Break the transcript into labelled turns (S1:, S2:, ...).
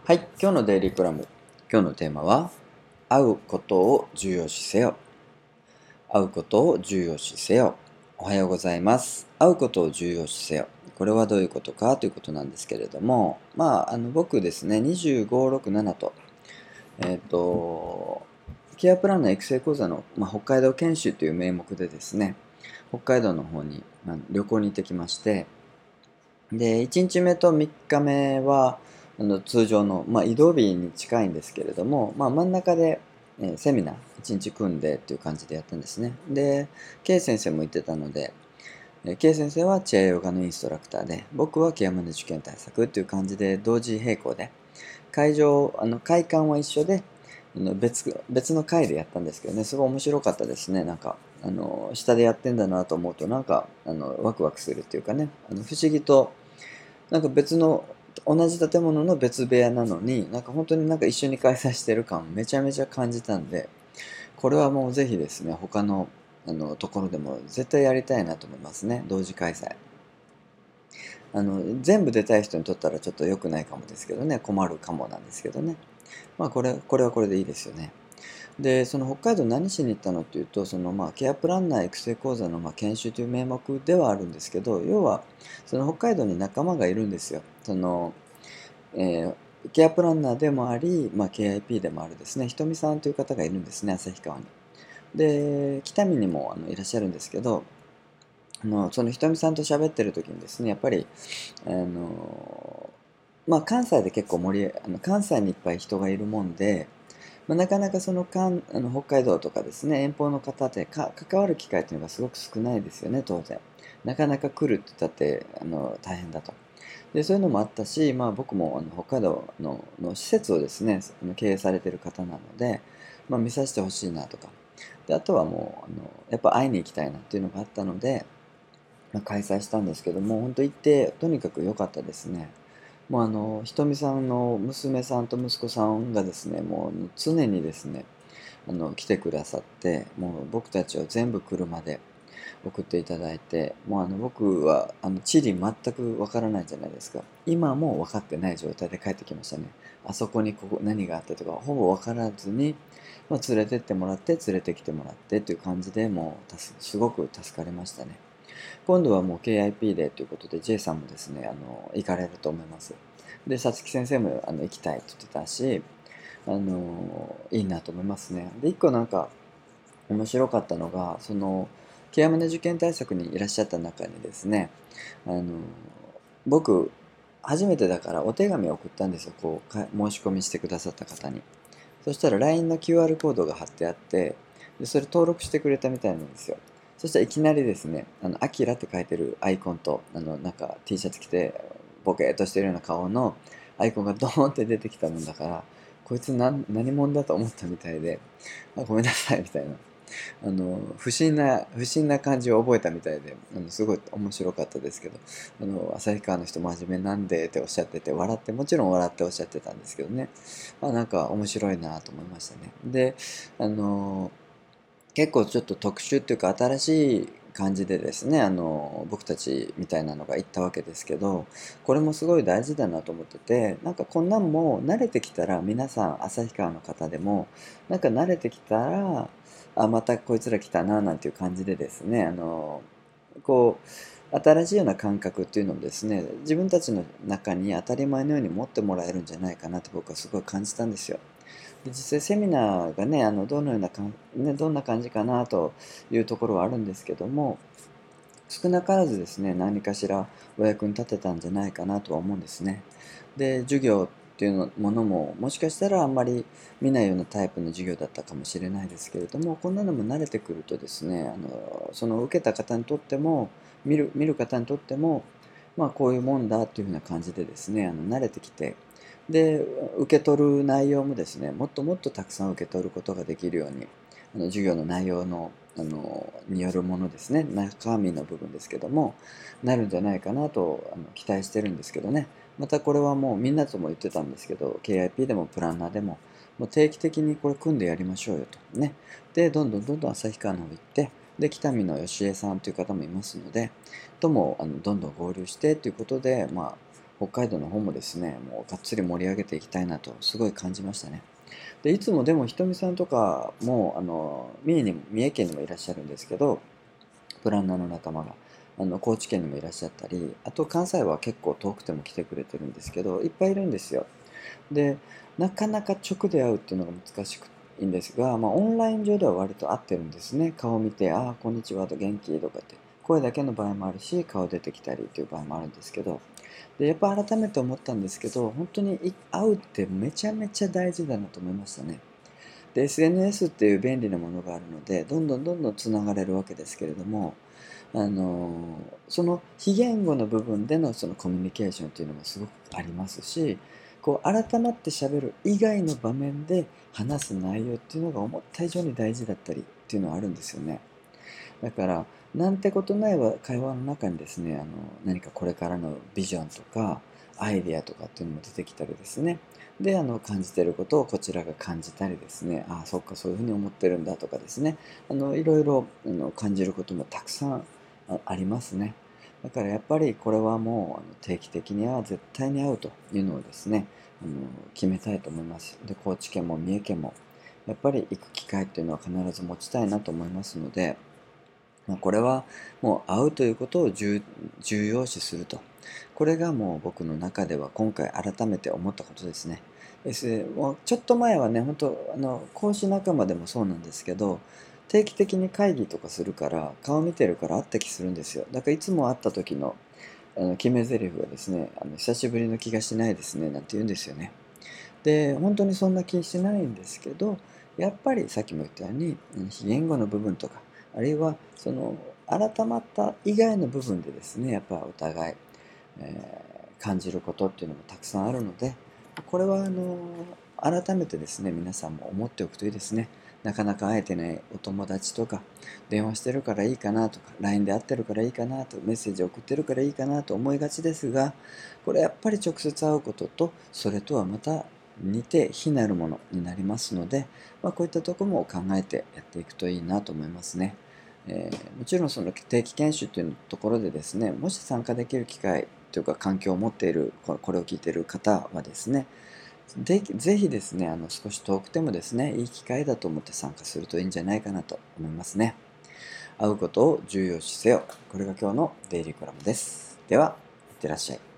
S1: はい、今日のデイリーコラム。今日のテーマは、会うことを重要視せよ。会うことを重要視せよ。おはようございます。会うことを重要視せよ。これはどういうことかということなんですけれども、僕ですね、25、6、7と、えっ、と、ケアプランナー育成講座の、北海道研修という名目でですね、北海道の方に、旅行に行ってきまして、で、1日目と3日目は、通常の、移動日に近いんですけれども、真ん中で、セミナー1日組んでっていう感じでやったんですね。で、K 先生も言ってたので、K 先生はチェアヨガのインストラクターで、僕はケアマネ受験対策っていう感じで同時並行で、会館は一緒で、別の会でやったんですけどね、すごい面白かったですね。下でやってんだなと思うと、ワクワクするっていうかね、不思議と、同じ建物の別部屋なのに、本当に一緒に開催してる感めちゃめちゃ感じたんで、これはもうぜひですね、他のところでも絶対やりたいなと思いますね、同時開催。全部出たい人にとったらちょっと良くないかもですけどね、困るかもなんですけどね。これはこれでいいですよね。で、その北海道何しに行ったのっていうと、ケアプランナー育成講座の研修という名目ではあるんですけど、要は、その北海道に仲間がいるんですよ。ケアプランナーでもあり、KIP でもあるですね、ひとみさんという方がいるんですね、旭川に。で、北見にもいらっしゃるんですけど、そのひとみさんと喋ってる時にですね、やっぱり、あの、関西で結構関西にいっぱい人がいるもんで、なかなか北海道とかですね、遠方の方で関わる機会というのがすごく少ないですよね、当然。なかなか来るって言ったって大変だと。で、そういうのもあったし、僕も北海道の施設をですね、経営されてる方なので、見させてほしいなとか。で、あとはもうやっぱ会いに行きたいなっていうのがあったので、開催したんですけども、本当行ってとにかく良かったですね。もうひとみさんの娘さんと息子さんがですね、もう常にですね、来てくださって、もう僕たちを全部車で送っていただいて、もう僕は地理全くわからないじゃないですか。今も分かってない状態で帰ってきましたね。あそこに何があってとかほぼ分からずに、連れてってもらって連れてきてもらってっていう感じでもうすごく助かりましたね。今度はもう KIP でということで J さんもですね、行かれると思います。で、さつき先生も行きたいって言ってたし、いいなと思いますね。で、一個面白かったのが、ケアマネ受験対策にいらっしゃった中にですね、あの、僕、初めてだからお手紙を送ったんですよ、申し込みしてくださった方に。そしたら LINE の QR コードが貼ってあって、でそれ登録してくれたみたいなんですよ。そしたらいきなりですね、アキラって書いてるアイコンと、T シャツ着て、ボケーっとしてるような顔のアイコンがドーンって出てきたもんだから、こいつ何者だと思ったみたいで、ごめんなさいみたいな。不審な感じを覚えたみたいで、すごい面白かったですけど、旭川の人真面目なんでっておっしゃってて、もちろん笑っておっしゃってたんですけどね。面白いなと思いましたね。で、あの、結構ちょっと特殊っていうか新しい感じでですね、僕たちみたいなのが行ったわけですけど、これもすごい大事だなと思ってて、こんなんも慣れてきたら、皆さん旭川の方でも、慣れてきたら、あ、またこいつら来たな、なんていう感じでですね、こ新しいような感覚っていうのをですね、自分たちの中に当たり前のように持ってもらえるんじゃないかなと僕はすごい感じたんですよ。で、実際セミナーがね、どんな感じかなというところはあるんですけども、少なからずですね、何かしらお役に立てたんじゃないかなとは思うんですね。で、授業っていうものも、もしかしたらあんまり見ないようなタイプの授業だったかもしれないですけれども、こんなのも慣れてくるとですね、その受けた方にとっても、見る方にとっても、こういうもんだっていうふうな感じでですね、慣れてきて、で、受け取る内容もですね、もっともっとたくさん受け取ることができるように、授業の内容によるものですね、中身の部分ですけども、なるんじゃないかなと期待してるんですけどね。またこれはもうみんなとも言ってたんですけど、KIP でもプランナーでも、もう定期的にこれ組んでやりましょうよと。ね。で、どんどん旭川の方行って、で、北見の吉江さんという方もいますので、ともどんどん合流してということで、 北海道の方もですね、もうがっつり盛り上げていきたいなとすごい感じましたね。で、いつもでもひとみさんとかも三重県にもいらっしゃるんですけど、プランナーの仲間が高知県にもいらっしゃったり、あと関西は結構遠くても来てくれてるんですけど、いっぱいいるんですよ。で、なかなか直で会うっていうのが難しくいいんですが、オンライン上では割と合ってるんですね。顔を見て、ああ、こんにちはと元気とかって、声だけの場合もあるし、顔出てきたりっていう場合もあるんですけど、で、やっぱ改めて思ったんですけど、本当に会うってめちゃめちゃ大事だなと思いましたね。で、SNS っていう便利なものがあるので、どんどんどんどんつながれるわけですけれども、その非言語の部分でのそのコミュニケーションというのもすごくありますし、こう改まってしゃべる以外の場面で話す内容っていうのが思った以上に大事だったりっていうのはあるんですよね。だからなんてことない会話の中にですね、何かこれからのビジョンとかアイデアとかっていうのも出てきたりですね、で感じていることをこちらが感じたりですね、ああそっかそういうふうに思ってるんだとかですね、いろいろ感じることもたくさんありますね。だからやっぱりこれはもう定期的には絶対に会うというのをですね、あの決めたいと思います。で、高知県も三重県もやっぱり行く機会っていうのは必ず持ちたいなと思いますので、これはもう会うということを重要視すると。これがもう僕の中では今回改めて思ったことですね。もうちょっと前はね、本当講師仲間でもそうなんですけど、定期的に会議とかするから、顔見てるから会った気するんですよ。だからいつも会った時の決め台詞がですね、久しぶりの気がしないですね、なんて言うんですよね。で、本当にそんな気しないんですけど、やっぱりさっきも言ったように、非言語の部分とか、あるいはその改まった以外の部分でですね、やっぱお互い、感じることっていうのもたくさんあるので、これは改めてですね、皆さんも思っておくといいですね。なかなか会えてないお友達とか、電話してるからいいかなとか、LINE で会ってるからいいかなとか、メッセージ送ってるからいいかなと思いがちですが、これやっぱり直接会うことと、それとはまた似て非なるものになりますので、こういったところも考えてやっていくといいなと思いますね。もちろんその定期研修というところでですね、もし参加できる機会というか環境を持っている、これを聞いている方はですね、ぜひですね、少し遠くてもですね、いい機会だと思って参加するといいんじゃないかなと思いますね。会うことを重要視せよ。これが今日のデイリーコラムです。では、いってらっしゃい。